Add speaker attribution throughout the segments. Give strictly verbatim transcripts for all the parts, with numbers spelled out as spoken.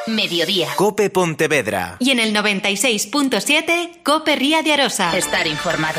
Speaker 1: Mediodía.
Speaker 2: COPE Pontevedra.
Speaker 1: Y en el noventa y seis punto siete, COPE Ría de Arosa. Estar informado.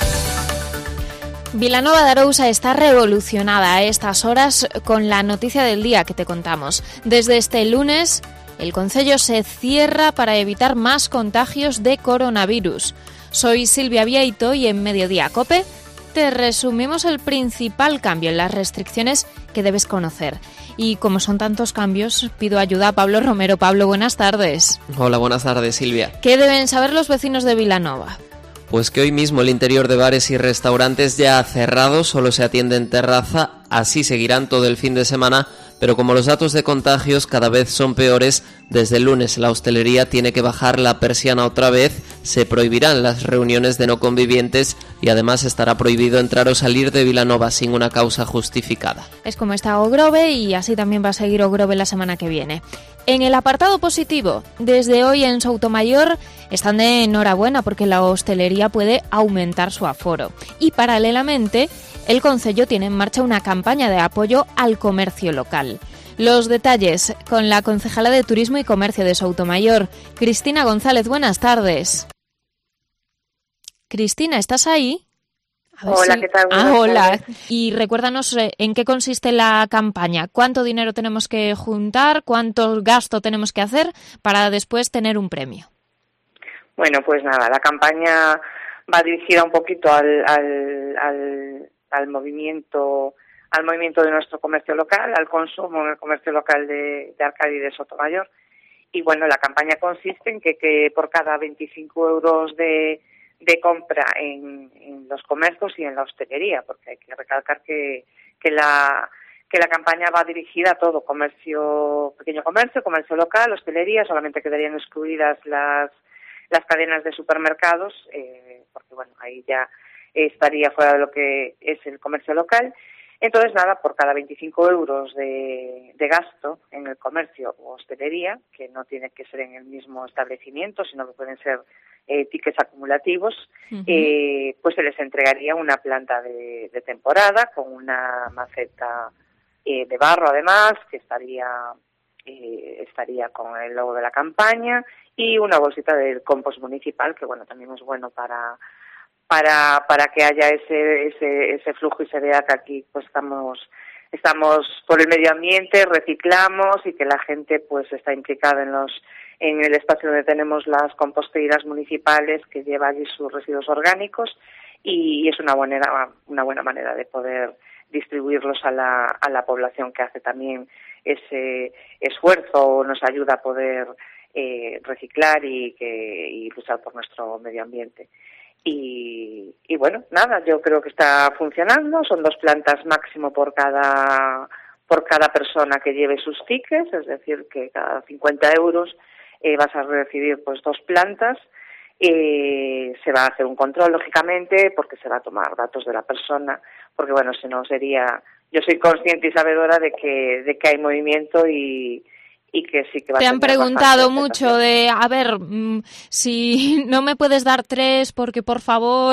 Speaker 3: Vilanova de Arousa está revolucionada a estas horas con la noticia del día que te contamos. Desde este lunes, el concello se cierra para evitar más contagios de coronavirus. Soy Silvia Vieito y en Mediodía COPE te resumimos el principal cambio en las restricciones que debes conocer. Y como son tantos cambios, pido ayuda a Pablo Romero. Pablo, buenas tardes.
Speaker 4: Hola, buenas tardes, Silvia.
Speaker 3: ¿Qué deben saber los vecinos de Vilanova?
Speaker 4: Pues que hoy mismo el interior de bares y restaurantes ya ha cerrado, solo se atiende en terraza, así seguirán todo el fin de semana, pero como los datos de contagios cada vez son peores, desde el lunes la hostelería tiene que bajar la persiana otra vez, se prohibirán las reuniones de no convivientes y además estará prohibido entrar o salir de Vilanova sin una causa justificada.
Speaker 3: Es como está Ogrove y así también va a seguir Ogrove la semana que viene. En el apartado positivo, desde hoy en Soutomayor están de enhorabuena porque la hostelería puede aumentar su aforo. Y paralelamente, el concello tiene en marcha una campaña de apoyo al comercio local. Los detalles con la concejala de Turismo y Comercio de Soutomayor, Cristina González. Buenas tardes. Cristina, ¿estás ahí?
Speaker 5: Hola,
Speaker 3: si...
Speaker 5: ¿qué tal?
Speaker 3: Ah, hola. Y recuérdanos en qué consiste la campaña. ¿Cuánto dinero tenemos que juntar? ¿Cuánto gasto tenemos que hacer para después tener un premio?
Speaker 5: Bueno, pues nada, la campaña va dirigida un poquito al, al, al, al movimiento al movimiento de nuestro comercio local, al consumo en el comercio local de, de Arcadi y de Sotomayor. Y bueno, la campaña consiste en que, que por cada veinticinco euros de de compra en, en los comercios y en la hostelería, porque hay que recalcar que, que la que la campaña va dirigida a todo, comercio, pequeño comercio, comercio local, hostelería, solamente quedarían excluidas las las cadenas de supermercados, eh, porque bueno, ahí ya estaría fuera de lo que es el comercio local. Entonces, nada, por cada veinticinco euros de, de gasto en el comercio o hostelería, que no tiene que ser en el mismo establecimiento, sino que pueden ser eh, tickets acumulativos, uh-huh. eh, pues se les entregaría una planta de, de temporada con una maceta eh, de barro, además, que estaría eh, estaría con el logo de la campaña, y una bolsita del compost municipal, que bueno, también es bueno para... para para que haya ese ese ese flujo y se vea que aquí pues estamos estamos por el medio ambiente, reciclamos y que la gente pues está implicada en los en el espacio donde tenemos las composteiras municipales, que lleva allí sus residuos orgánicos, y es una buena una buena manera de poder distribuirlos a la a la población, que hace también ese esfuerzo, nos ayuda a poder eh, reciclar y que y luchar por nuestro medio ambiente. Y, y bueno, nada, yo creo que está funcionando. Son dos plantas máximo por cada por cada persona que lleve sus tickets, es decir, que cada cincuenta euros eh, vas a recibir pues dos plantas. Eh, se va a hacer un control, lógicamente, porque se va a tomar datos de la persona, porque bueno, si no sería... Yo soy consciente y sabedora de que de que hay movimiento y y que sí que va
Speaker 3: Te
Speaker 5: a
Speaker 3: han
Speaker 5: tener
Speaker 3: preguntado mucho de, a ver, mmm, si no me puedes dar tres, porque por favor...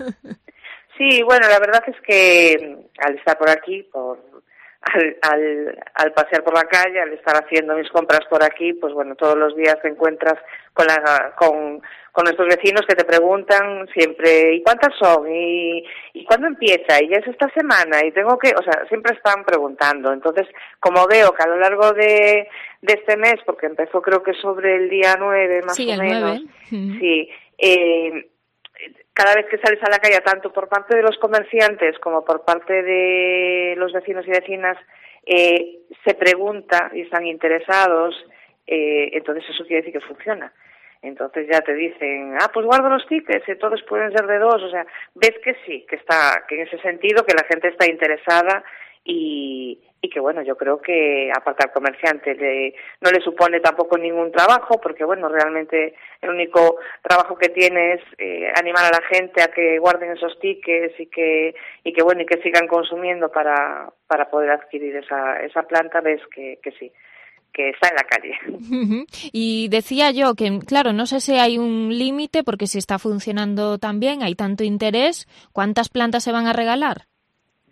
Speaker 5: Sí, bueno, la verdad es que al estar por aquí, por al, al, al pasear por la calle, al estar haciendo mis compras por aquí, pues bueno, todos los días te encuentras con la con, con nuestros vecinos que te preguntan siempre, ¿y cuántas son? ¿Y, y cuándo empieza? ¿Y ya es esta semana? Y tengo que, o sea, siempre están preguntando. Entonces, como veo que a lo largo de, de este mes, porque empezó creo que sobre el día nueve más
Speaker 3: sí,
Speaker 5: o
Speaker 3: el
Speaker 5: menos,
Speaker 3: nueve.
Speaker 5: sí, eh, cada vez que sales a la calle, tanto por parte de los comerciantes como por parte de los vecinos y vecinas, eh, se pregunta y están interesados, eh, entonces eso quiere decir que funciona. Entonces ya te dicen, ah, pues guardo los tickets, y todos pueden ser de dos, o sea, ves que sí, que está, que en ese sentido que la gente está interesada y, y que bueno, yo creo que aparte al comerciante le, no le supone tampoco ningún trabajo, porque bueno, realmente el único trabajo que tiene es eh, animar a la gente a que guarden esos tickets y que y que bueno y que sigan consumiendo para para poder adquirir esa esa planta. Ves que que sí, que está en la calle.
Speaker 3: Uh-huh. Y decía yo que, claro, no sé si hay un límite, porque si está funcionando tan bien, hay tanto interés, ¿cuántas plantas se van a regalar?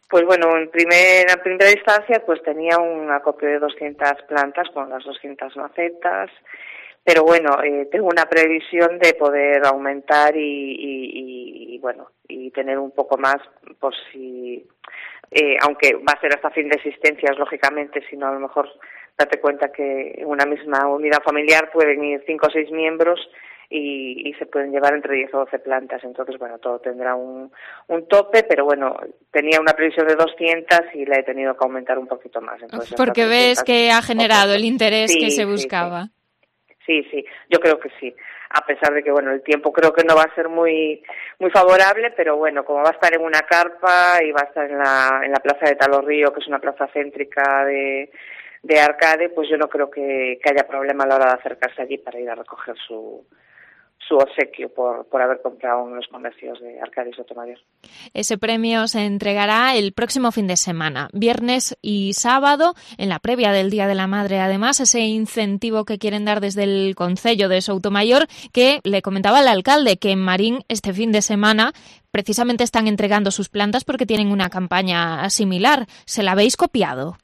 Speaker 5: Pues bueno, en, primer, en primera instancia pues tenía un acopio de doscientas plantas con las doscientas macetas, pero bueno, eh, tengo una previsión de poder aumentar y, y, y bueno, y tener un poco más por si, eh, aunque va a ser hasta fin de existencias lógicamente, sino a lo mejor date cuenta que en una misma unidad familiar pueden ir cinco o seis miembros y, y se pueden llevar entre diez o doce plantas, entonces bueno, todo tendrá un, un tope, pero bueno, tenía una previsión de doscientas y la he tenido que aumentar un poquito más. Entonces,
Speaker 3: porque ves que ha generado el interés sí, que se buscaba.
Speaker 5: Sí, sí. Sí, sí, yo creo que sí, a pesar de que, bueno, el tiempo creo que no va a ser muy muy favorable, pero bueno, como va a estar en una carpa y va a estar en la en la plaza de Talorrío, que es una plaza céntrica de, de Arcade, pues yo no creo que, que haya problema a la hora de acercarse allí para ir a recoger su su obsequio por, por haber comprado en los comercios de Arcade y Sotomayor.
Speaker 3: Ese premio se entregará el próximo fin de semana, viernes y sábado, en la previa del Día de la Madre. Además, ese incentivo que quieren dar desde el Concello de Soutomayor, que le comentaba al alcalde que en Marín este fin de semana precisamente están entregando sus plantas porque tienen una campaña similar. ¿Se la habéis copiado?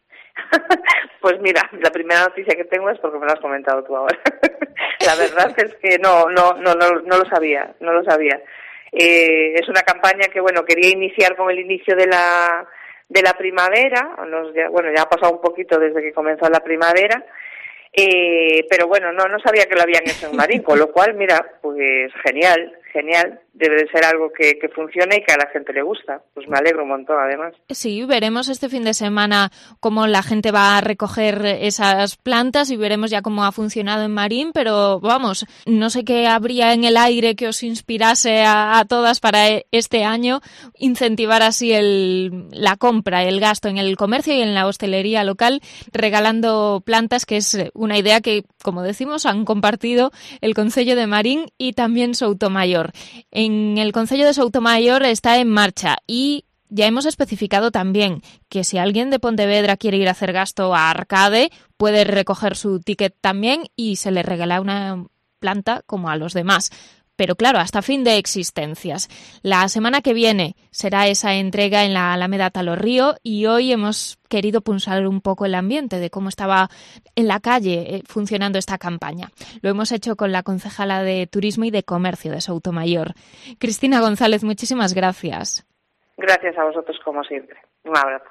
Speaker 5: Pues mira, la primera noticia que tengo es porque me lo has comentado tú ahora. La verdad es que no, no, no, no, no lo sabía, no lo sabía. Eh, es una campaña que, bueno, quería iniciar con el inicio de la de la primavera. Nos, ya, bueno, ya ha pasado un poquito desde que comenzó la primavera, eh, pero bueno, no, no sabía que lo habían hecho en Marín, con lo cual, mira, pues genial, genial. Debe de ser algo que, que funcione y que a la gente le gusta. Pues me alegro un montón, además.
Speaker 3: Sí, veremos este fin de semana cómo la gente va a recoger esas plantas y veremos ya cómo ha funcionado en Marín, pero vamos, no sé qué habría en el aire que os inspirase a, a todas para este año incentivar así el, la compra, el gasto en el comercio y en la hostelería local, regalando plantas, que es una idea que, como decimos, han compartido el Concello de Marín y también Soutomayor. En el Concello de Soutomayor está en marcha y ya hemos especificado también que si alguien de Pontevedra quiere ir a hacer gasto a Arcade, puede recoger su ticket también y se le regala una planta como a los demás. Pero claro, hasta fin de existencias. La semana que viene será esa entrega en la Alameda Talorrío y hoy hemos querido pulsar un poco el ambiente de cómo estaba en la calle funcionando esta campaña. Lo hemos hecho con la concejala de Turismo y de Comercio de Soutomayor. Cristina González, muchísimas gracias.
Speaker 5: Gracias a vosotros como siempre. Un abrazo.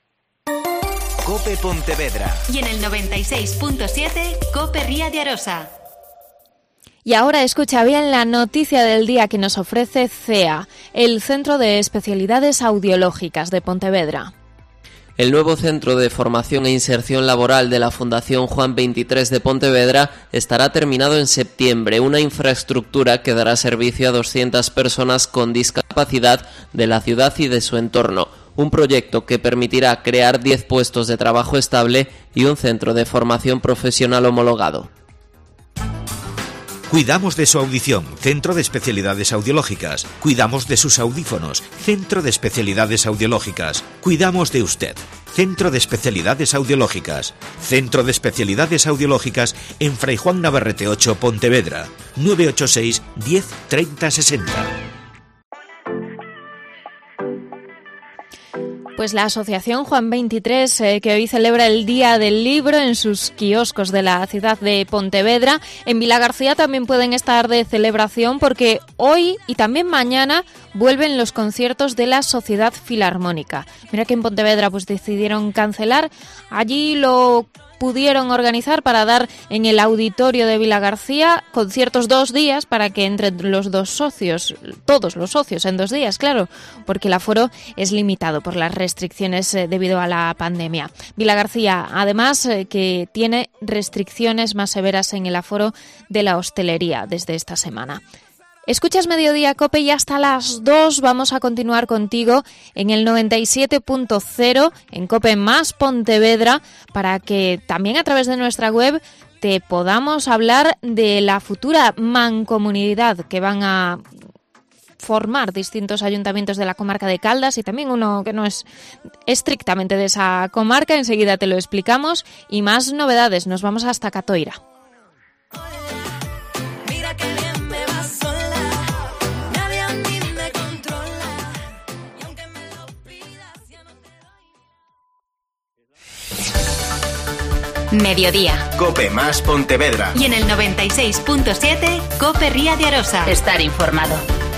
Speaker 1: COPE Pontevedra. Y en el noventa y seis punto siete, COPE Ría de Arosa.
Speaker 3: Y ahora escucha bien la noticia del día que nos ofrece C E A, el Centro de Especialidades Audiológicas de Pontevedra.
Speaker 4: El nuevo Centro de Formación e Inserción Laboral de la Fundación Juan veintitrés de Pontevedra estará terminado en septiembre, una infraestructura que dará servicio a doscientas personas con discapacidad de la ciudad y de su entorno. Un proyecto que permitirá crear diez puestos de trabajo estable y un centro de formación profesional homologado.
Speaker 2: Cuidamos de su audición, Centro de Especialidades Audiológicas. Cuidamos de sus audífonos, Centro de Especialidades Audiológicas. Cuidamos de usted, Centro de Especialidades Audiológicas. Centro de Especialidades Audiológicas en Fray Juan Navarrete ocho, Pontevedra. nueve ocho seis, diez, treinta, sesenta.
Speaker 3: Pues la Asociación Juan veintitrés, eh, que hoy celebra el Día del Libro en sus kioscos de la ciudad de Pontevedra, en Vilagarcía también pueden estar de celebración porque hoy y también mañana vuelven los conciertos de la Sociedad Filarmónica. Mira que en Pontevedra pues decidieron cancelar, allí lo pudieron organizar para dar en el auditorio de Vilagarcía conciertos dos días para que entren los dos socios, todos los socios en dos días, claro, porque el aforo es limitado por las restricciones debido a la pandemia. Vilagarcía, además, que tiene restricciones más severas en el aforo de la hostelería desde esta semana. Escuchas Mediodía Cope y hasta las dos vamos a continuar contigo en el noventa y siete punto cero en Cope más Pontevedra para que también a través de nuestra web te podamos hablar de la futura mancomunidad que van a formar distintos ayuntamientos de la comarca de Caldas y también uno que no es estrictamente de esa comarca. Enseguida te lo explicamos y más novedades. Nos vamos hasta Catoira.
Speaker 1: Mediodía.
Speaker 6: COPE más Pontevedra.
Speaker 1: Y en el noventa y seis punto siete, COPE Ría de Arosa. Estar informado.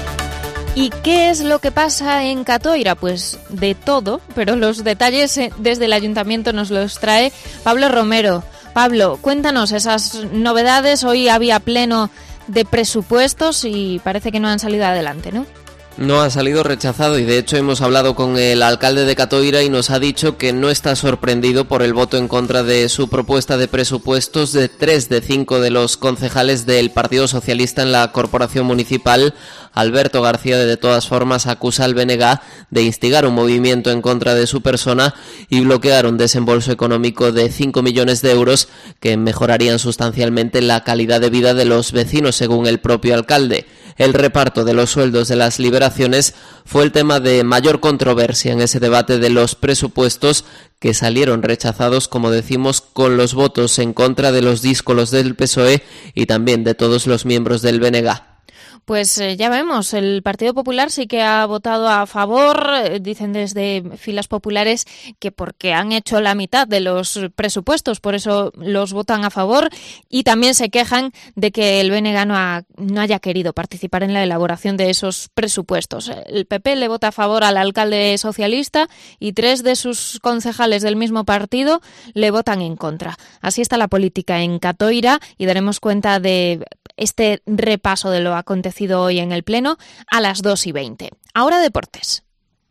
Speaker 3: ¿Y qué es lo que pasa en Catoira? Pues de todo, pero los detalles desde el Ayuntamiento nos los trae Pablo Romero. Pablo, cuéntanos esas novedades. Hoy había pleno de presupuestos y parece que no han salido adelante, ¿no?
Speaker 4: No ha salido, rechazado, y de hecho hemos hablado con el alcalde de Catoira y nos ha dicho que no está sorprendido por el voto en contra de su propuesta de presupuestos de tres de cinco de los concejales del Partido Socialista en la Corporación Municipal. Alberto García, de todas formas, acusa al B N G de instigar un movimiento en contra de su persona y bloquear un desembolso económico de cinco millones de euros que mejorarían sustancialmente la calidad de vida de los vecinos, según el propio alcalde. El reparto de los sueldos de las liberaciones fue el tema de mayor controversia en ese debate de los presupuestos, que salieron rechazados, como decimos, con los votos en contra de los díscolos del P S O E y también de todos los miembros del B N G.
Speaker 3: Pues eh, ya vemos, el Partido Popular sí que ha votado a favor, eh, dicen desde filas populares que porque han hecho la mitad de los presupuestos, por eso los votan a favor, y también se quejan de que el B N G no, ha, no haya querido participar en la elaboración de esos presupuestos. El P P le vota a favor al alcalde socialista y tres de sus concejales del mismo partido le votan en contra. Así está la política en Catoira y daremos cuenta de este repaso de lo acontecido hoy en el Pleno a las dos y veinte. Ahora deportes.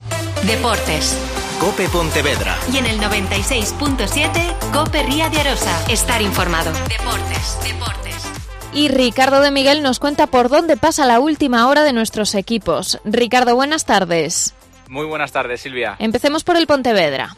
Speaker 1: Deportes.
Speaker 6: COPE Pontevedra.
Speaker 1: Y en el noventa y seis punto siete, COPE Ría de Arosa. Estar informado. Deportes, deportes.
Speaker 3: Y Ricardo de Miguel nos cuenta por dónde pasa la última hora de nuestros equipos. Ricardo, buenas tardes.
Speaker 7: Muy buenas tardes, Silvia.
Speaker 3: Empecemos por el Pontevedra.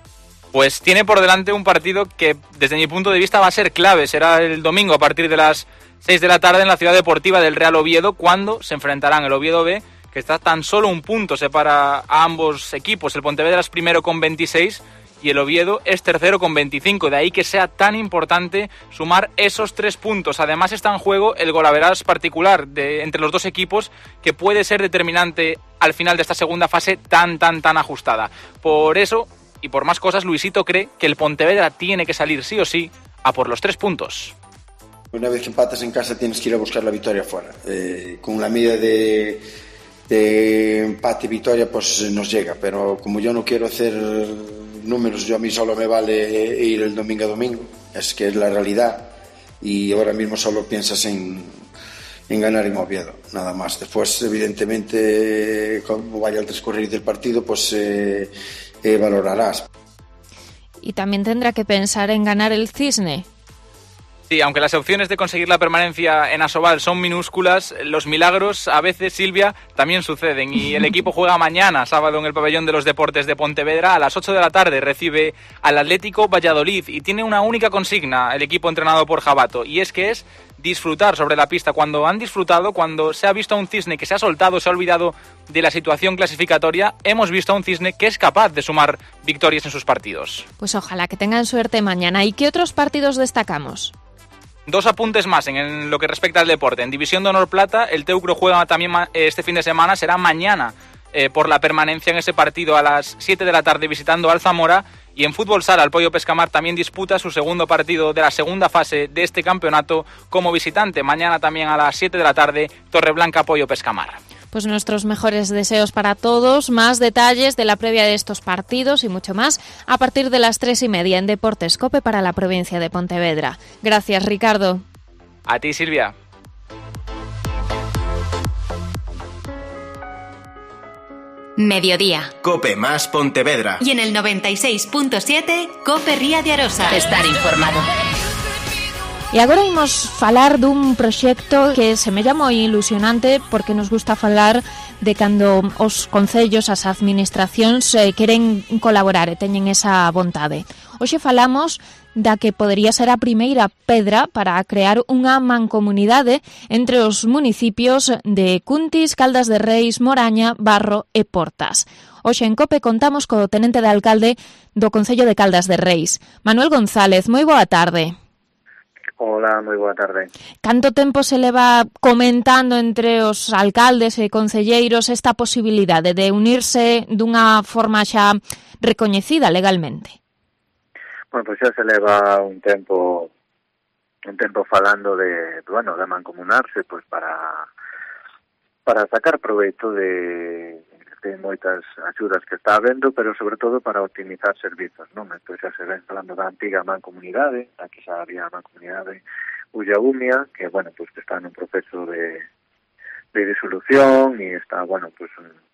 Speaker 7: Pues tiene por delante un partido que, desde mi punto de vista, va a ser clave. Será el domingo a partir de las seis de la tarde en la ciudad deportiva del Real Oviedo, cuando se enfrentarán el Oviedo B, que está tan solo un punto, separa a ambos equipos. El Pontevedra es primero con veintiséis y el Oviedo es tercero con veinticinco. De ahí que sea tan importante sumar esos tres puntos. Además está en juego el golaveras particular de, entre los dos equipos, que puede ser determinante al final de esta segunda fase tan, tan, tan ajustada. Por eso, y por más cosas, Luisito cree que el Pontevedra tiene que salir sí o sí a por los tres puntos.
Speaker 8: Una vez que empatas en casa tienes que ir a buscar la victoria fuera. Eh, con la medida de, de empate y victoria pues nos llega, pero como yo no quiero hacer números, yo a mí solo me vale ir el domingo a domingo, es que es la realidad, y ahora mismo solo piensas en, en ganar en Oviedo, nada más. Después, evidentemente, como vaya el transcurrir del partido, pues eh, eh, valorarás.
Speaker 3: Y también tendrá que pensar en ganar el Cisne.
Speaker 7: Sí, aunque las opciones de conseguir la permanencia en Asobal son minúsculas, los milagros a veces, Silvia, también suceden. Y el equipo juega mañana, sábado, en el Pabellón de los Deportes de Pontevedra. A las ocho de la tarde recibe al Atlético Valladolid y tiene una única consigna el equipo entrenado por Jabato, y es que es disfrutar sobre la pista. Cuando han disfrutado, cuando se ha visto a un Cisne que se ha soltado, se ha olvidado de la situación clasificatoria, hemos visto a un Cisne que es capaz de sumar victorias en sus partidos.
Speaker 3: Pues ojalá que tengan suerte mañana. ¿Y qué otros partidos destacamos?
Speaker 7: Dos apuntes más en lo que respecta al deporte. En División de Honor Plata, el Teucro juega también este fin de semana, será mañana eh, por la permanencia en ese partido a las siete de la tarde visitando al Zamora. Y en Fútbol Sala, el Pollo Pescamar también disputa su segundo partido de la segunda fase de este campeonato como visitante. Mañana también a las siete de la tarde, Torreblanca Pollo Pescamar.
Speaker 3: Pues nuestros mejores deseos para todos. Más detalles de la previa de estos partidos y mucho más a partir de las tres y media en Deportes COPE para la provincia de Pontevedra. Gracias, Ricardo.
Speaker 7: A ti, Silvia.
Speaker 1: Mediodía.
Speaker 6: COPE más Pontevedra.
Speaker 1: Y en el noventa y seis punto siete, COPE Ría de Arosa. Estar informado.
Speaker 3: E agora imos falar dun proxecto que se me llama moi ilusionante, porque nos gusta falar de cando os concellos, as administracións eh, queren colaborar e teñen esa vontade. Hoxe falamos da que podería ser a primeira pedra para crear unha mancomunidade entre os municipios de Cuntis, Caldas de Reis, Moraña, Barro e Portas. Hoxe en COPE contamos co tenente de alcalde do Concello de Caldas de Reis, Manuel González. Moi boa tarde.
Speaker 9: Hola, moi boa tarde.
Speaker 3: Canto tempo se leva comentando entre os alcaldes e concelleiros esta posibilidade de unirse dunha forma xa recoñecida legalmente?
Speaker 9: Bueno, pois xa se leva un tempo un tempo falando de, bueno, de mancomunarse, pois para para sacar proveito de de moitas axudas que está habendo, pero sobre todo para optimizar servizos, non? Entón xa se ven falando da antiga mancomunidade, aquí xa había a mancomunidade Ullaumia, que, bueno, pues que está nun proceso de, de disolución e está, bueno, pues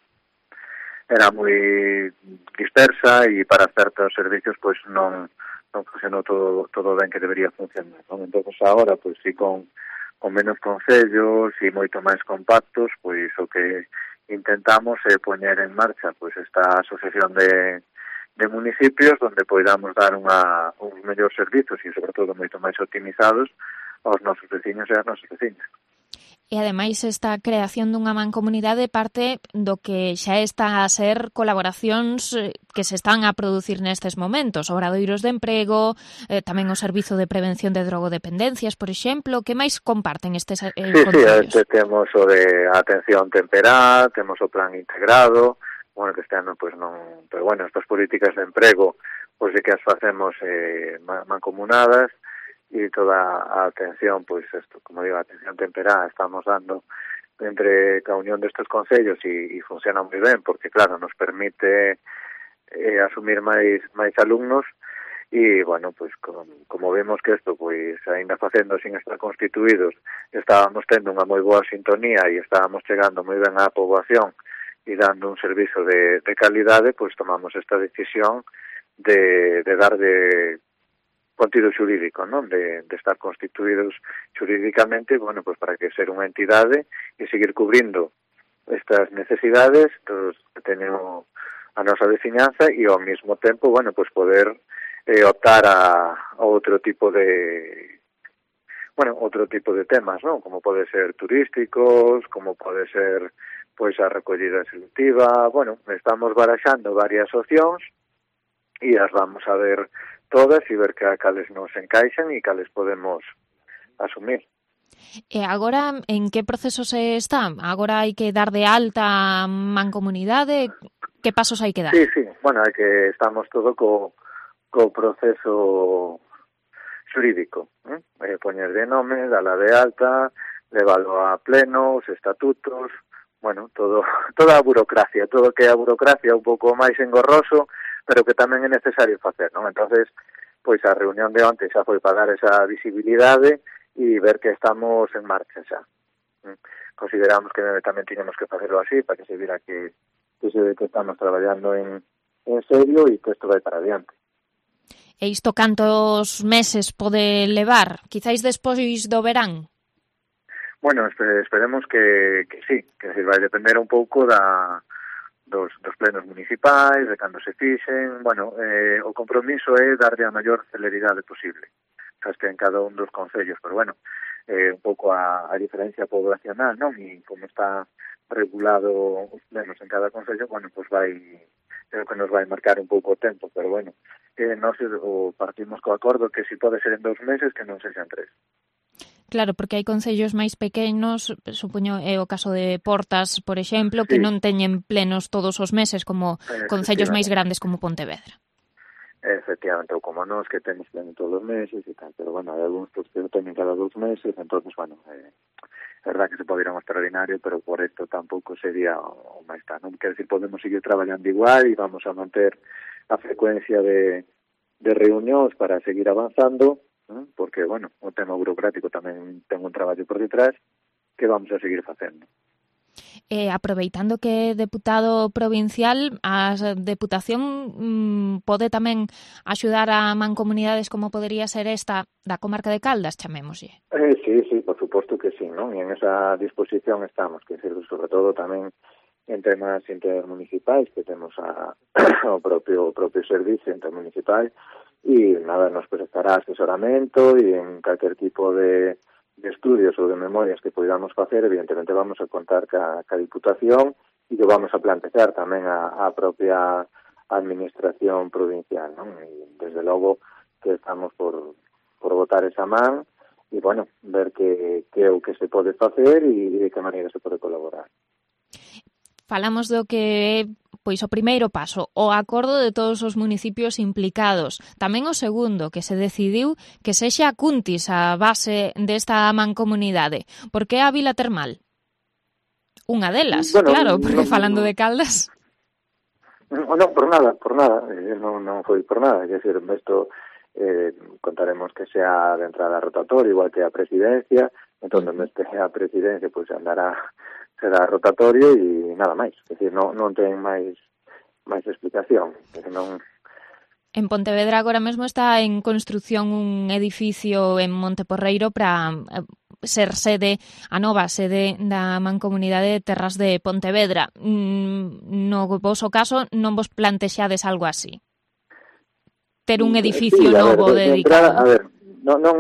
Speaker 9: era moi dispersa e para certos servicios, pues non non funcionou todo todo ben que debería funcionar, non? Entón, agora, pues si con con menos concellos e moito máis compactos, pois o que intentamos é poñer en marcha pois esta asociación de, de municipios onde poidamos dar unha, uns mellores servizos e, sobre todo, moito máis optimizados aos nosos veciños e ás nosas veciñas.
Speaker 3: E, ademais, esta creación dunha mancomunidade parte do que xa está a ser colaboracións que se están a producir nestes momentos, obradoiros de emprego, eh, tamén o Servizo de Prevención de Drogodependencias, por exemplo. Que máis comparten estes eh,
Speaker 9: sí,
Speaker 3: concellos?
Speaker 9: Sí, temos o de atención temperá, temos o plan integrado, bueno, que este ano, pois non, pero bueno, estas políticas de emprego, pois de que as facemos eh, mancomunadas, e toda a atención, pois, esto, como digo, a atención temperá estamos dando entre a unión destes concellos e, e funciona moi ben, porque, claro, nos permite eh, asumir máis máis alumnos e, bueno, pois, como, como vemos que isto, pois, ainda facendo sin estar constituídos, estábamos tendo unha moi boa sintonía e estábamos chegando moi ben á poboación e dando un servizo de, de calidade, pois tomamos esta decisión de, de dar de contido xurídico, non? De, de estar constituídos xurídicamente, bueno, pues para que ser unha entidade e seguir cubrindo estas necesidades dos que tenemos a nosa veciñanza e ao mesmo tempo, bueno, pues poder eh, optar a, a outro tipo de bueno, outro tipo de temas, non? Como pode ser turísticos, como pode ser pois a recollida selectiva, bueno, estamos baraxando varias opcións e as vamos a ver todas e ver que a cales nos encaixan e cales podemos asumir.
Speaker 3: E agora, en que proceso se está? Agora hai que dar de alta a mancomunidade? Que pasos hai que dar?
Speaker 9: Sí, sí, bueno, é que estamos todo co, co proceso xurídico, eh? Eh, poñer de nome, dala de alta, leválo a pleno, os estatutos, bueno, todo toda a burocracia, todo que é a burocracia un pouco máis engorroso, pero que tamén é necesario facer, non? Entonces, pois a reunión de onte xa foi para dar esa visibilidade e ver que estamos en marcha xa. Consideramos que tamén tiñamos que facerlo así para que se vira que, que se ve que estamos traballando en, en serio e que isto vai para adiante.
Speaker 3: E isto cantos meses pode levar? Quizáis despois do verán?
Speaker 9: Bueno, esperemos que, que sí, que se vai depender un pouco da dos, dos plenos municipais, de cando se fixen, bueno, eh, o compromiso é darlle a maior celeridade posible, sabes que en cada un dos concellos, pero bueno, eh, un pouco a, a diferencia poblacional, non? E como está regulado os plenos en cada concello, bueno, pues vai, creo que nos vai marcar un pouco o tempo, pero bueno, eh, nós o partimos co acordo que si pode ser en dos meses, que non sexan tres.
Speaker 3: Claro, porque hai concellos máis pequenos, supoño é o caso de Portas, por exemplo, que sí, non teñen plenos todos os meses como concellos máis grandes como Pontevedra.
Speaker 9: Efectivamente, ou como nós, que temos pleno todos os meses e tal, pero bueno, hai algúns que non teñen cada dos meses, entonces, bueno, eh, é verdad que se pode ir a un extraordinario, pero por isto tampouco sería o máis tal, non? Quer dizer, podemos seguir traballando igual e vamos a manter a frecuencia de, de reunións para seguir avanzando, ¿no? Porque, bueno, o tema burocrático tamén ten un traballo por detrás que vamos a seguir facendo.
Speaker 3: Eh, aproveitando que é deputado provincial, a Deputación mm, pode tamén axudar a mancomunidades como podería ser esta da comarca de Caldas, chamémoslle?
Speaker 9: Eh, sí, sí, por suposto que sí, non? E en esa disposición estamos, que sirve sobre todo tamén en temas intermunicipais, que temos a, o propio o propio servicio intermunicipal, e nada, nos prestará asesoramento e en calquer tipo de, de estudios ou de memorias que podamos facer, evidentemente vamos a contar ca, ca Diputación e que vamos a plantear tamén a, a propia administración provincial, non? E desde logo que estamos por, por botar esa man e, bueno, ver que, que é o que se pode facer e de que maneira se pode colaborar.
Speaker 3: Falamos do que pois o primeiro paso, o acordo de todos os municipios implicados. Tamén o segundo, que se decidiu que sexa Cuntis a base desta mancomunidade. Por que a Vila Termal? Unha delas, bueno, claro, porque no, falando de Caldas...
Speaker 9: No, no, por nada, por nada. Non, non foi por nada. É dicir, isto eh, contaremos que sea de entrada rotatoria, igual que a presidencia. Entón, onde este a presidencia, pois pues, andará... será rotatorio e nada máis. É dicir, non, non ten máis máis explicación. Non...
Speaker 3: En Pontevedra agora mesmo está en construción un edificio en Monteporreiro para ser sede, a nova sede da Mancomunidade de Terras de Pontevedra. No voso caso non vos plantexades algo así? Ter un edificio sí, novo
Speaker 9: ver,
Speaker 3: dedicado?
Speaker 9: Entrada, a ver, non... non...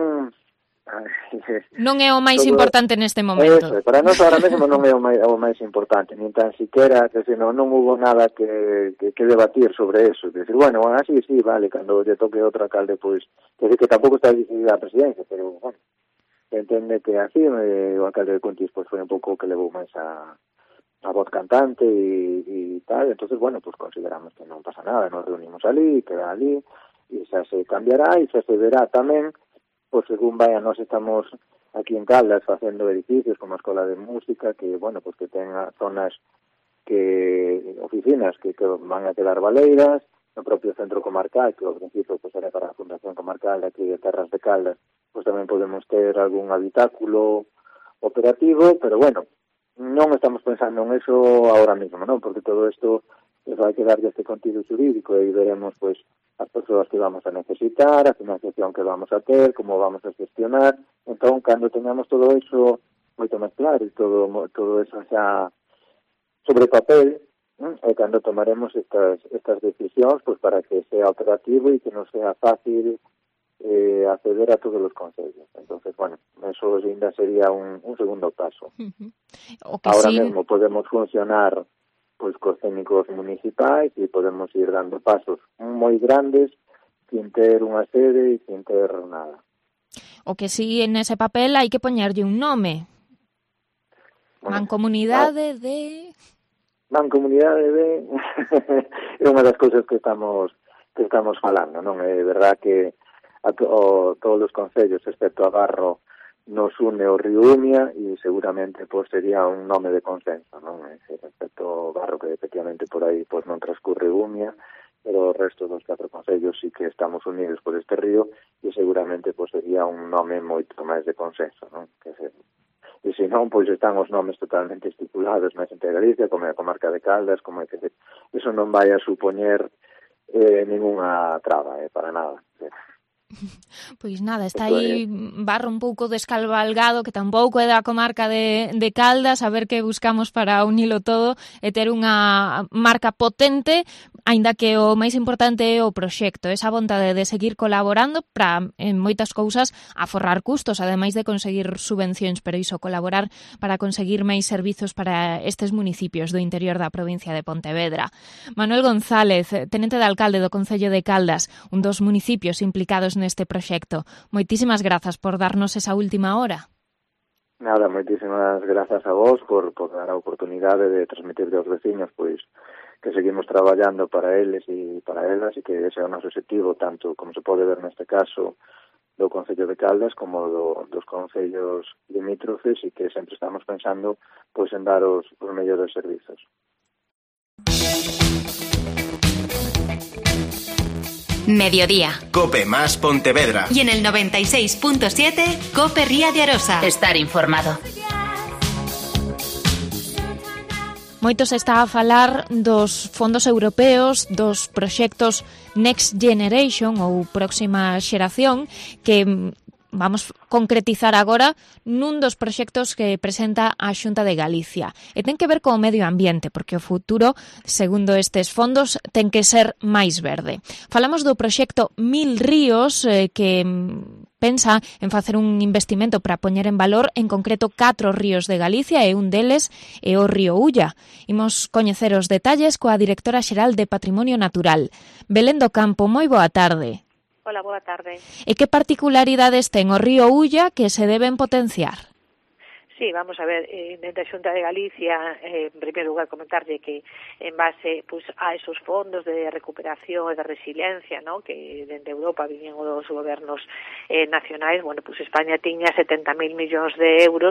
Speaker 3: Non é o máis todo importante neste momento.
Speaker 9: Eso, para nós ahora mesmo non é o máis, o máis importante, nin tan siquiera, que se non, non hubo nada que, que, que debatir sobre eso. Que decir, bueno, así sí, vale, cando lle toque outro alcalde, pois, que, que tampouco está decidida a presidencia, pero, bueno, se entende que así, eh, o alcalde de Cuntis, pois, foi un pouco que levou máis a, a voz cantante e, e tal, entonces, bueno, pois consideramos que non pasa nada, nos reunimos ali, queda ali, e xa se cambiará, e xa se verá tamén, pois según vai, nós estamos aquí en Caldas facendo edificios como a Escola de Música, que, bueno, pues que ten zonas que, oficinas que, que van a quedar baleiras, no propio centro comarcal, que ao principio pues, era para a Fundación Comarcal de aquí de Terras de Caldas, pues tamén podemos ter algún habitáculo operativo, pero bueno, non estamos pensando en eso ahora mismo, non? Porque todo isto pues, vai quedar este contido jurídico e veremos, pues, as persoas que vamos a necesitar, a financiación que vamos a ter, como vamos a gestionar. Entón, cando tengamos todo iso moito máis claro e todo, todo eso xa sobre papel, ¿eh? E cando tomaremos estas, estas decisións pues, para que sea operativo e que non sea fácil eh, acceder a todos os concellos. Entonces, bueno, eso ainda sería un, un segundo paso.
Speaker 3: Uh-huh. O que
Speaker 9: Ahora
Speaker 3: sí...
Speaker 9: mesmo podemos funcionar pois cos técnicos municipais e podemos ir dando pasos moi grandes sin ter unha sede e sin ter nada.
Speaker 3: O que sí, en ese papel hai que poñerlle un nome. Bueno, Mancomunidade no. de...
Speaker 9: Mancomunidade de... é unha das cousas que estamos que estamos falando, non? É verdad que a to, o, todos os concellos, excepto a Barro, nos une o río Umia e seguramente pues, sería un nome de consenso, non? Excepto Barro, que efectivamente por aí pues, non transcurre Umia, pero o resto dos catro concellos sí que estamos unidos por este río e seguramente pues, sería un nome moito máis de consenso, non? Que se... E se non, pois están os nomes totalmente estipulados máis entre Galicia, como a comarca de Caldas, como é que eso non vai a supoñer eh, ninguna traba, eh, para nada.
Speaker 3: Pois nada, está aí Barro un pouco descalvalgado, que tampouco é da comarca de, de Caldas, a ver que buscamos para unilo todo e ter unha marca potente, aínda que o máis importante é o proxecto, esa vontade de seguir colaborando para, en moitas cousas, aforrar custos, ademais de conseguir subvencións, pero iso, colaborar para conseguir máis servizos para estes municipios do interior da provincia de Pontevedra. Manuel González, tenente de alcalde do Concello de Caldas, un dos municipios implicados neste proxecto. Moitísimas grazas por darnos esa última hora.
Speaker 9: Nada, moitísimas grazas a vos por, por dar a oportunidade de transmitirle aos veciños pois que seguimos traballando para eles e para elas e que ese é o noso objetivo, tanto como se pode ver neste caso do Concello de Caldas como do, dos concellos limítrofes e que sempre estamos pensando pois en dar os, os mellores servizos.
Speaker 1: Mediodía.
Speaker 6: Cope más Pontevedra.
Speaker 1: Y en el noventa y seis punto siete, Cope Ría de Arosa. Estar informado.
Speaker 3: Moito se está a falar dos fondos europeos, dos proxectos Next Generation ou Próxima Xeración, que vamos concretizar agora nun dos proxectos que presenta a Xunta de Galicia. E ten que ver co medio ambiente, porque o futuro, segundo estes fondos, ten que ser máis verde. Falamos do proxecto Mil Ríos, eh, que pensa en facer un investimento para poñer en valor, en concreto, catro ríos de Galicia, e un deles é o río Ulla. Imos coñecer os detalles coa directora xeral de Patrimonio Natural. Belén do Campo, moi boa tarde.
Speaker 10: Hola, boa tarde.
Speaker 3: E que particularidades ten o río Ulla que se deben potenciar?
Speaker 10: Sí, vamos a ver, eh, dentro da Xunta de Galicia, eh, en primeiro lugar comentarlle que en base pues, a esos fondos de recuperación e de resiliencia, ¿no? Que dende Europa viñen os gobernos eh, nacionais, bueno, pues España tiña setenta mil millóns de euros,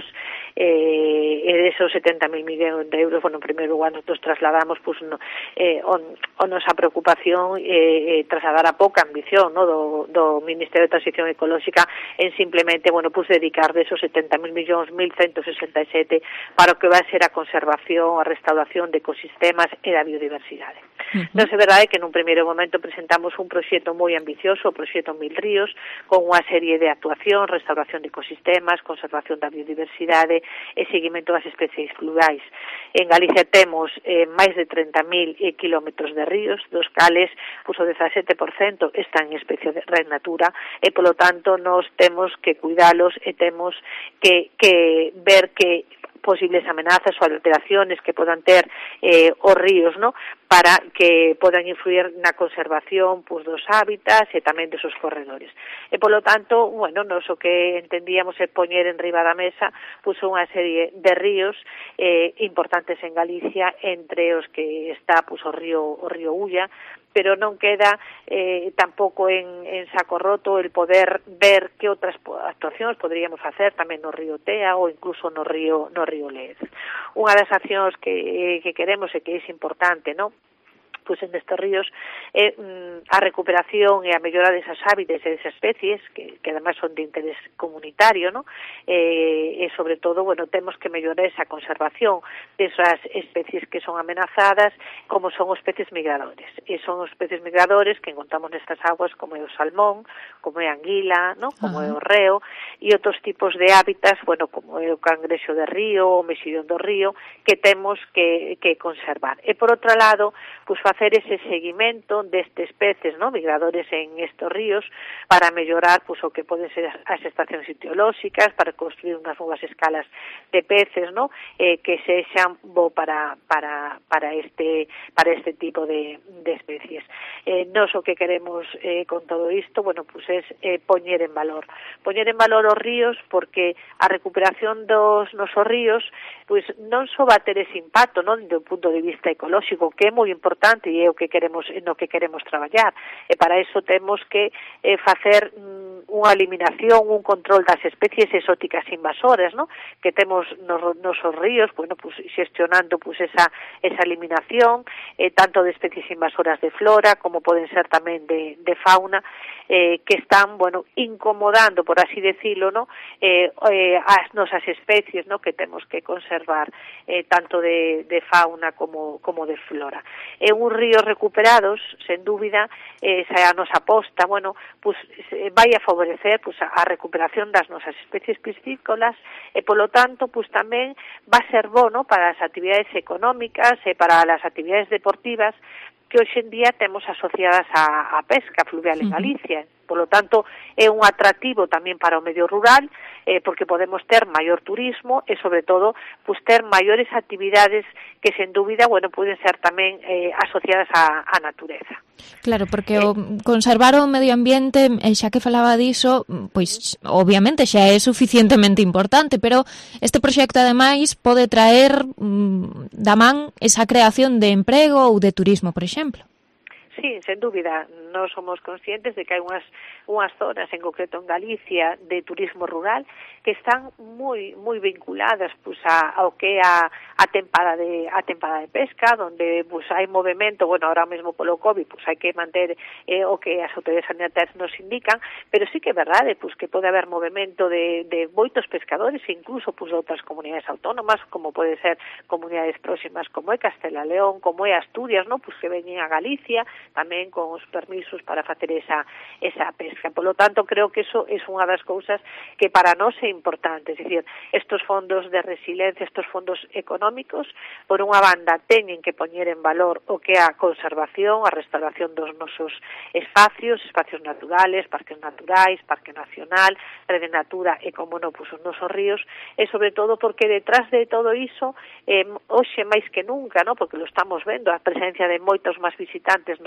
Speaker 10: eh, e desos setenta mil millóns de euros, bueno, en primeiro lugar nos trasladamos pues, no, eh, on, on nosa preocupación eh, eh, trasladar a pouca ambición, ¿no? do, do Ministerio de Transición Ecolóxica en simplemente, bueno, pues dedicar de esos setenta mil millóns, mil ciento sesenta e sete para o que vai ser a conservación, a restauración de ecosistemas e da biodiversidade. Uh-huh. Non é verdade que nun primeiro momento presentamos un proxecto moi ambicioso, o proxecto Mil Ríos, con unha serie de actuación, restauración de ecosistemas, conservación da biodiversidade e seguimento das especies fluviais. En Galicia temos eh, máis de trinta mil eh, kilómetros de ríos, dos cales, pues, o dezasete por cento están en especie de red natura, e polo tanto nos temos que cuidalos e temos que, que ver que posibles amenazas ou alteraciones que podan ter eh, os ríos, ¿no? Para que podan influir na conservación pues, dos hábitats e tamén dos seus corredores. E, polo tanto, bueno, nos o que entendíamos é poñer en riba da mesa pues, unha serie de ríos eh, importantes en Galicia, entre os que está pues, o río o río Ulla, pero non queda eh, tampouco en, en saco roto el poder ver que outras actuacións poderíamos facer tamén no río Tea ou incluso no río no río Lez. Unha das accións que, que queremos e que é importante, non? Pois en estes ríos é mm, a recuperación e a mellora desas hábitats e desas especies que, que además son de interés comunitario, ¿no? Eh, e sobre todo, bueno, temos que mellorar esa conservación desas especies que son amenazadas, como son os peces migradores. E son os peces migradores que encontramos nestas aguas como é o salmón, como é a anguila, ¿no? Como uh-huh. é o reo e outros tipos de hábitats, bueno, como é o cangrexo de río, o mexillón do río, que temos que, que conservar. E por outro lado, pues facer ese seguimento destes peces, ¿no? Migradores en estos ríos para mellorar pues, o que poden ser as estacións ictiolóxicas, para construir unhas novas escalas de peces, ¿no? Eh, que sexan bo para para para este para este tipo de, de especies. Eh, nos o que queremos eh, con todo isto, bueno, pues es eh, poñer en valor. Poñer en valor os ríos porque a recuperación dos nosos ríos pues non só va a ter ese impacto, non, do punto de vista ecolóxico, que é moi importante e é o que queremos no que queremos traballar. E para iso temos que eh, facer mm, unha eliminación, un control das especies exóticas invasoras, ¿no? Que temos nos nosos ríos, bueno, pues xestionando pues esa esa eliminación eh, tanto de especies invasoras de flora como poden ser tamén de de fauna, eh, que están, bueno, incomodando, por así decirlo, ¿no? Eh, eh, as nosas especies, ¿no? Que temos que conservar eh, tanto de, de fauna como, como de flora. En un ríos recuperados, sen dúbida, eh, esa é a nosa aposta, bueno, pues vai a favorecer pues, a recuperación das nosas especies piscícolas e, polo tanto, pues tamén va a ser bono para as actividades económicas e para as actividades deportivas que hoxe en día temos asociadas a, a pesca fluvial en Galicia. Por lo tanto, é un atractivo tamén para o medio rural, eh, porque podemos ter maior turismo e, sobre todo, pues, ter maiores actividades que, sen dúbida, bueno, poden ser tamén eh, asociadas á, á natureza.
Speaker 3: Claro, porque o conservar o medio ambiente, xa que falaba diso, pois obviamente xa é suficientemente importante, pero este proxecto ademais pode traer mm, da man esa creación de emprego ou de turismo, por exemplo.
Speaker 10: Sí, sen dúbida, nós somos conscientes de que hai unhas, unhas zonas, en concreto en Galicia, de turismo rural, que están moi moi vinculadas pues, a, ao que é a, a tempada de a tempada de pesca, donde pues, hai movimento, bueno, ahora mesmo polo COVID, pues, hai que manter eh, o que as autoridades sanitarias nos indican, pero sí que é verdade, pues, que pode haber movimento de, de moitos pescadores, incluso pues, de outras comunidades autónomas, como pode ser comunidades próximas como é Castela León, como é Asturias, ¿no? Pues, que veñen a Galicia, tamén con os permisos para facer esa, esa pesca. Por lo tanto, creo que eso é unha das cousas que para nós é importante. Es decir, estos fondos de resiliencia, estos fondos económicos, por unha banda, teñen que poñer en valor o que é a conservación, a restauración dos nosos espacios, espacios naturales, parques naturais, parque nacional, rede natura e, como non, pues, os nosos ríos, e sobre todo porque detrás de todo iso, eh, hoxe máis que nunca, ¿no? Porque lo estamos vendo, a presencia de moitos máis visitantes nos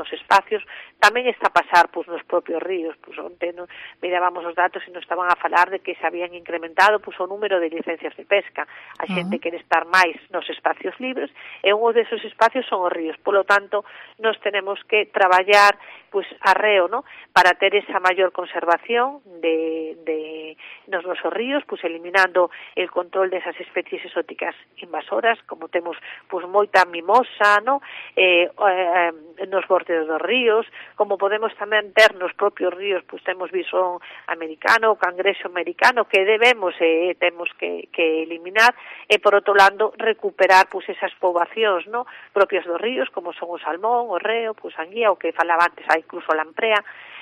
Speaker 10: nos espacios, tamén está a pasar pois nos propios ríos. Pois onte no, mirábamos os datos e nos estaban a falar de que se habían incrementado pois o número de licencias de pesca. A xente uh-huh. quere estar máis nos espacios libres e un desos espacios son os ríos. Polo tanto, nos tenemos que traballar pois arreo, ¿no? Para ter esa maior conservación de, de nos nosos ríos, pois eliminando el control desas especies exóticas invasoras, como temos pois moita mimosa, ¿no? Eh, eh, nos bordes dos ríos, como podemos tamén ter nos propios ríos, pois temos bisón americano, cangrexo americano, que debemos e eh, temos que, que eliminar, e por outro lado recuperar pois esas poboacións, ¿no? Propias dos ríos, como son o salmón, o reo, pois a anguía, o que falaba antes, incluso a lamprea,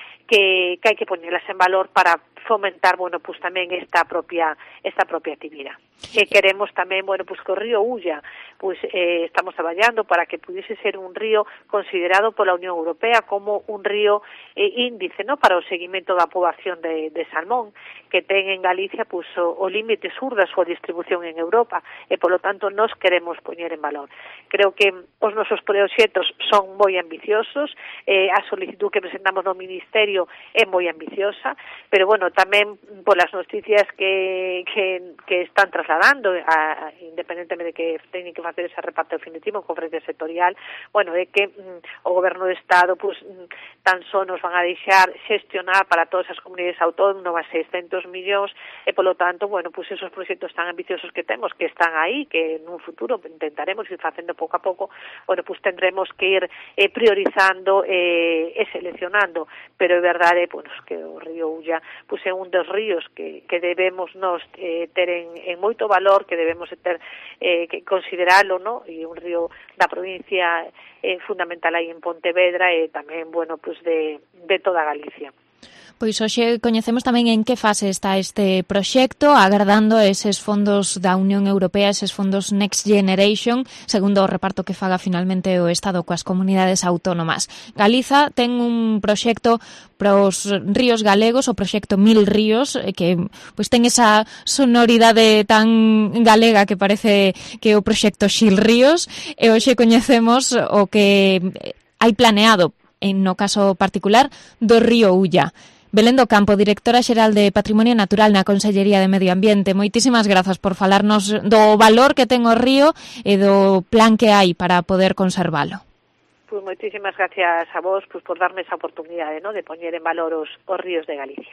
Speaker 10: que, que hai que poñelas en valor para fomentar, bueno, pues tamén esta propia esta propia actividade. E queremos tamén, bueno, pues que o río Ulla, pues eh, estamos traballando para que pudiese ser un río considerado pola Unión Europea como un río eh, índice, ¿no?, para o seguimento da poboación de, de salmón, que ten en Galicia pues o, o límite sur da súa distribución en Europa, e polo tanto nos queremos poñer en valor. Creo que os nosos proxectos son moi ambiciosos, eh, a solicitud que presentamos no Ministerio é moi ambiciosa, pero bueno, tamén polas noticias que, que, que están trasladando, a, independentemente de que teñen que facer ese reparto definitivo en conferencia sectorial, bueno, é que mm, o Goberno do Estado pues, mm, tan só nos van a deixar xestionar para todas as comunidades autónomas seiscentos millóns, e polo tanto, bueno, pues esos proxectos tan ambiciosos que temos, que están aí, que nun futuro intentaremos ir facendo pouco a pouco, bueno, pues tendremos que ir eh, priorizando eh, e seleccionando, pero é verdade, pues, que o río Ulla pues, é un dos ríos que, que debemos nos eh, ter en, en moito valor, que debemos ter eh, que consideralo, ¿no? E un río da provincia eh, fundamental aí en Pontevedra e tamén, bueno, pues de, de toda Galicia.
Speaker 3: Pois hoxe coñecemos tamén en que fase está este proxecto, agardando eses fondos da Unión Europea, eses fondos Next Generation, segundo o reparto que faga finalmente o Estado coas comunidades autónomas. Galiza ten un proxecto para os ríos galegos, o proxecto Mil Ríos, que pois ten esa sonoridade tan galega que parece que é o proxecto Xil Ríos, e hoxe coñecemos o que hai planeado, en no caso particular, do río Ulla. Belén do Campo, directora xeral de Patrimonio Natural na Consellería de Medio Ambiente, moitísimas grazas por falarnos do valor que ten o río e do plan que hai para poder conservalo.
Speaker 10: Pues moitísimas gracias a vos pues, por darme esa oportunidade, ¿no?, de poñer en valor os, os ríos de Galicia.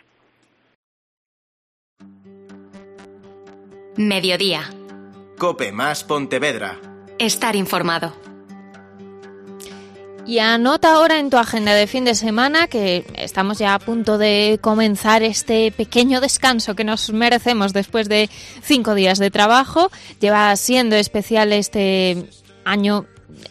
Speaker 1: Mediodía.
Speaker 6: Cope más Pontevedra.
Speaker 1: Estar informado.
Speaker 3: Y anota ahora en tu agenda de fin de semana que estamos ya a punto de comenzar este pequeño descanso que nos merecemos después de cinco días de trabajo. Lleva siendo especial este año,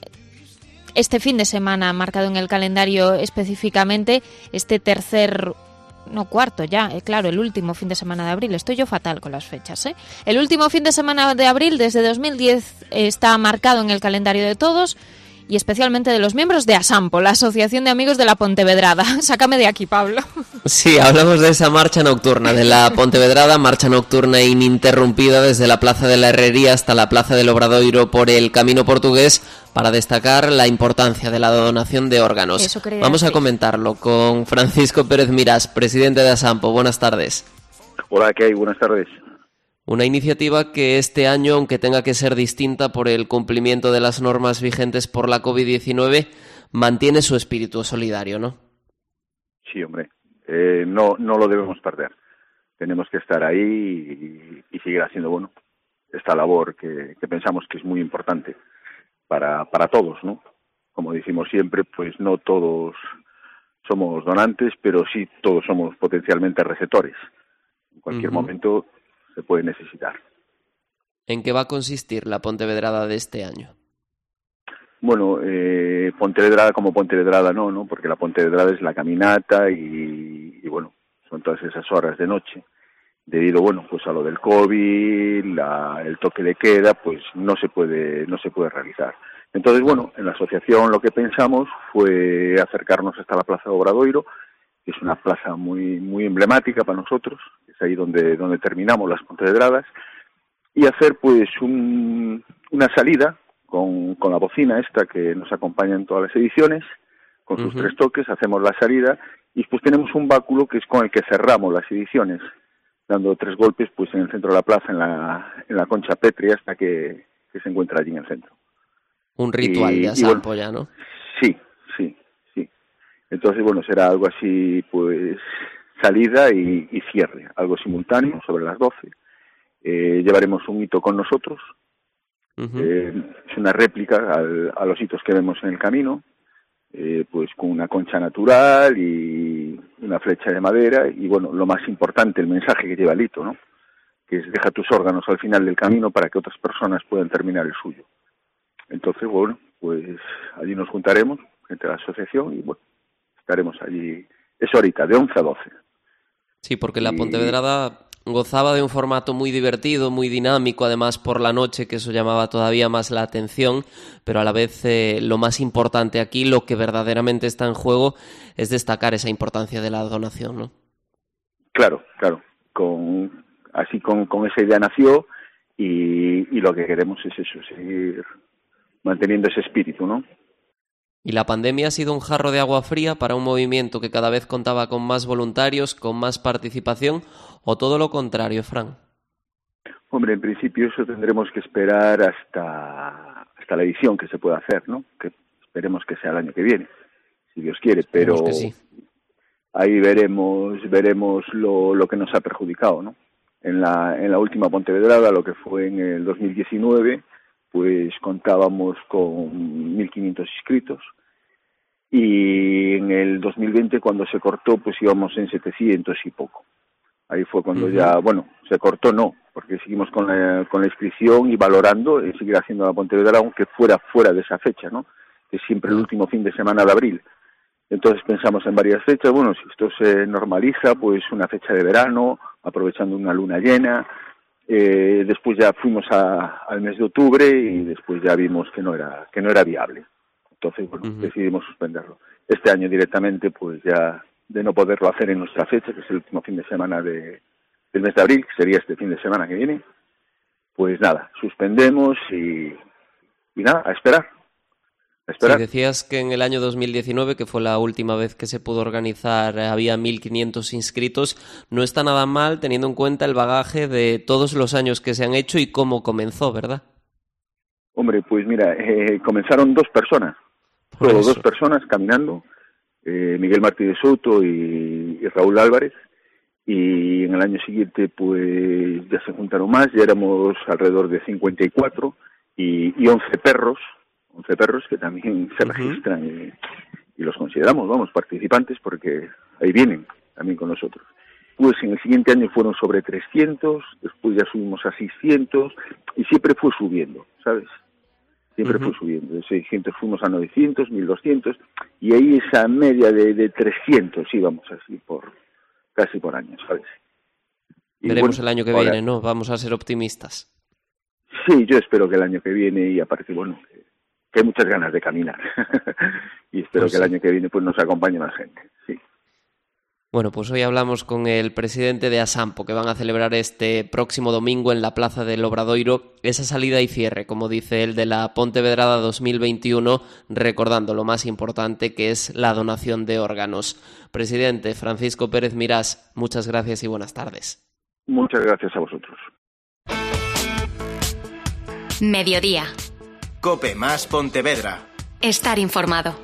Speaker 3: este fin de semana marcado en el calendario específicamente, este tercer... No, cuarto ya, eh, claro, el último fin de semana de abril. Estoy yo fatal con las fechas, ¿eh? El último fin de semana de abril desde dos mil diez está marcado en el calendario de todos y especialmente de los miembros de ASAMPO, la Asociación de Amigos de la Pontevedrada. Sácame de aquí, Pablo.
Speaker 4: Sí, hablamos de esa marcha nocturna, de la Pontevedrada, marcha nocturna ininterrumpida desde la Plaza de la Herrería hasta la Plaza del Obradoiro por el Camino Portugués, para destacar la importancia de la donación de órganos. Vamos a decir. comentarlo con Francisco Pérez Mirás, presidente de ASAMPO. Buenas tardes.
Speaker 11: Hola, ¿qué hay? Buenas tardes.
Speaker 4: Una iniciativa que este año, aunque tenga que ser distinta por el cumplimiento de las normas vigentes por la covid diecinueve, mantiene su espíritu solidario, ¿no?
Speaker 11: Sí, hombre. Eh, no, no lo debemos perder. Tenemos que estar ahí y, y seguir haciendo, bueno, esta labor que, que pensamos que es muy importante para, para todos, ¿no? Como decimos siempre, pues no todos somos donantes, pero sí todos somos potencialmente receptores. En cualquier uh-huh. momento se puede necesitar.
Speaker 4: ¿En qué va a consistir la Pontevedrada de este año?
Speaker 11: Bueno, eh, Pontevedrada como Pontevedrada no, ¿no? Porque la Pontevedrada es la caminata y, y bueno, son todas esas horas de noche. Debido, bueno, pues a lo del COVID, la, el toque de queda, pues no se puede, no se puede realizar. Entonces, bueno, en la asociación lo que pensamos fue acercarnos hasta la Plaza de Obradoiro, que es una plaza muy, muy emblemática para nosotros, es ahí donde, donde terminamos las Pontevedradas, y hacer pues un, una salida con, con la bocina esta que nos acompaña en todas las ediciones, con sus
Speaker 4: Uh-huh.
Speaker 11: tres toques, hacemos la salida y pues tenemos un báculo que es con el que cerramos las ediciones, dando tres golpes pues en el centro de la plaza, en la, en la concha pétrea, hasta que, que se encuentra allí en el centro.
Speaker 4: Un ritual
Speaker 11: y,
Speaker 4: de
Speaker 11: y
Speaker 4: Asampo
Speaker 11: bueno,
Speaker 4: ya, ¿no?
Speaker 11: Sí, sí, sí. Entonces, bueno, será algo así, pues, salida y, y cierre, algo simultáneo, sobre las doce. Eh, llevaremos un hito con nosotros.
Speaker 4: Uh-huh.
Speaker 11: Eh, es una réplica al, a los hitos que vemos en el camino, eh, pues con una concha natural y una flecha de madera. Y, bueno, lo más importante, el mensaje que lleva el hito, ¿no? Que es: deja tus órganos al final del camino para que otras personas puedan terminar el suyo. Entonces, bueno, pues allí nos juntaremos, gente de la asociación, y bueno, estaremos allí. Es ahorita, de once a doce.
Speaker 4: Sí, porque la
Speaker 11: Y-
Speaker 4: Pontevedrada gozaba de un formato muy divertido, muy dinámico, además por la noche, que eso llamaba todavía más la atención, pero a la vez eh, lo más importante aquí, lo que verdaderamente está en juego, es destacar esa importancia de la donación, ¿no?
Speaker 11: Claro, claro. Con, así con, con esa idea nació y, y lo que queremos es eso, seguir manteniendo ese espíritu, ¿no?
Speaker 4: ¿Y la pandemia ha sido un jarro de agua fría para un movimiento que cada vez contaba con más voluntarios, con más participación, o todo lo contrario, Fran?
Speaker 11: Hombre, en principio eso tendremos que esperar hasta, hasta la edición que se pueda hacer, ¿no? Que esperemos que sea el año que viene, si Dios quiere, pero
Speaker 4: Esperemos que sí.
Speaker 11: ahí veremos veremos lo, lo que nos ha perjudicado, ¿no? En la, en la última Pontevedrada, lo que fue en el dos mil diecinueve, pues contábamos con mil quinientos inscritos, y en el dos mil veinte, cuando se cortó, pues íbamos en setecientos y poco. Ahí fue cuando
Speaker 4: Uh-huh.
Speaker 11: ya, bueno, se cortó no, porque seguimos con la, con la inscripción y valorando y seguir haciendo la Pontevedra, aunque fuera fuera de esa fecha, ¿no? Que es siempre el último fin de semana de abril. Entonces pensamos en varias fechas. Bueno, si esto se normaliza, pues una fecha de verano, aprovechando una luna llena. Eh, después ya fuimos a, al mes de octubre y después ya vimos que no era que no era viable. Entonces, bueno,
Speaker 4: Uh-huh.
Speaker 11: decidimos suspenderlo. Este año directamente, pues ya de no poderlo hacer en nuestra fecha, que es el último fin de semana de, del mes de abril, que sería este fin de semana que viene, pues nada, suspendemos y, y nada, a esperar. A esperar.
Speaker 4: Sí, decías que en el año dos mil diecinueve, que fue la última vez que se pudo organizar, había mil quinientos inscritos. No está nada mal teniendo en cuenta el bagaje de todos los años que se han hecho y cómo comenzó, ¿verdad?
Speaker 11: Hombre, pues mira, eh, comenzaron dos personas,
Speaker 4: Por
Speaker 11: solo
Speaker 4: eso.
Speaker 11: dos personas caminando, eh, Miguel Martí de Soto y, y Raúl Álvarez, y en el año siguiente pues ya se juntaron más, ya éramos alrededor de cincuenta y cuatro y, y once perros, once perros que también se
Speaker 4: Ujú.
Speaker 11: registran y, y los consideramos, vamos, participantes, porque ahí vienen también con nosotros. Pues en el siguiente año fueron sobre trescientos, después ya subimos a seiscientos y siempre fue subiendo, ¿sabes? Siempre
Speaker 4: Ujú.
Speaker 11: fue subiendo. De seiscientos fuimos a novecientos, mil doscientos y ahí esa media de, de trescientos íbamos así por casi por año, ¿sabes? Y
Speaker 4: Veremos
Speaker 11: bueno,
Speaker 4: el año que
Speaker 11: ahora-
Speaker 4: viene, ¿no? Vamos a ser optimistas.
Speaker 11: Sí, yo espero que el año que viene, y aparte, bueno, que, que hay muchas ganas de caminar y espero
Speaker 4: Pues
Speaker 11: que el
Speaker 4: sí.
Speaker 11: año que viene pues nos acompañe más gente, sí.
Speaker 4: Bueno, pues hoy hablamos con el presidente de Asampo, que van a celebrar este próximo domingo en la Plaza del Obradoiro esa salida y cierre, como dice él, de la Pontevedrada dos mil veintiuno, recordando lo más importante, que es la donación de órganos. Presidente Francisco Pérez Mirás, muchas gracias y buenas tardes.
Speaker 11: Muchas gracias a vosotros.
Speaker 1: Mediodía.
Speaker 6: Cope más Pontevedra.
Speaker 1: Estar informado.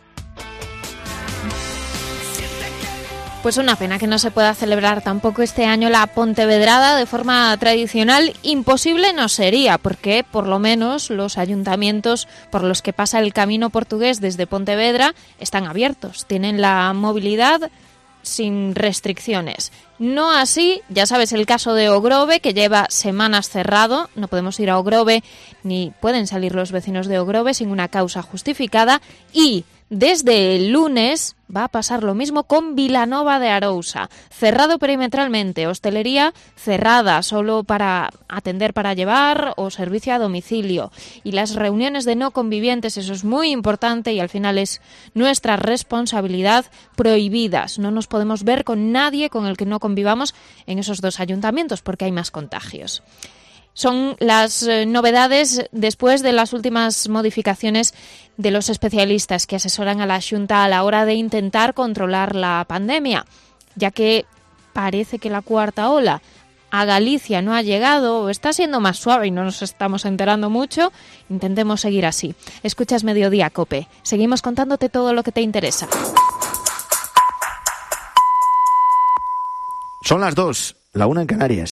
Speaker 3: Pues una pena que no se pueda celebrar tampoco este año la Pontevedrada de forma tradicional. Imposible no sería, porque por lo menos los ayuntamientos por los que pasa el camino portugués desde Pontevedra están abiertos, tienen la movilidad sin restricciones. No así, ya sabes, el caso de Ogrove, que lleva semanas cerrado. No podemos ir a Ogrove, ni pueden salir los vecinos de Ogrove sin una causa justificada. Y desde el lunes va a pasar lo mismo con Vilanova de Arousa. Cerrado perimetralmente, hostelería cerrada, solo para atender para llevar o servicio a domicilio. Y las reuniones de no convivientes, eso es muy importante y al final es nuestra responsabilidad, prohibidas. No nos podemos ver con nadie con el que no convivamos en esos dos ayuntamientos porque hay más contagios. Son las eh, novedades después de las últimas modificaciones de los especialistas que asesoran a la Xunta a la hora de intentar controlar la pandemia, ya que parece que la cuarta ola a Galicia no ha llegado o está siendo más suave y no nos estamos enterando mucho. Intentemos seguir así. Escuchas Mediodía COPE. Seguimos contándote todo lo que te interesa.
Speaker 12: Son las dos, la una en Canarias.